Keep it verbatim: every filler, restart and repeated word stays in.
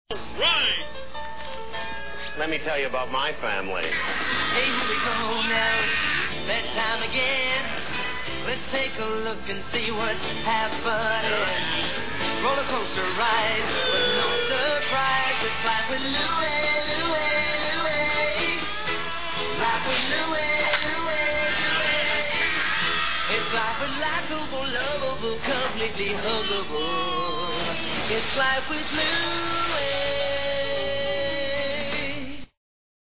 Right. Let me tell you about my family. Hey, here we go now. Bedtime again. Let's take a look and see what's happening. Roller coaster ride, but no surprise. It's life with Louie, Louie, Louie. Life with Louie, Louie, Louie. It's life with likable, lovable, completely huggable. It's life with Louie.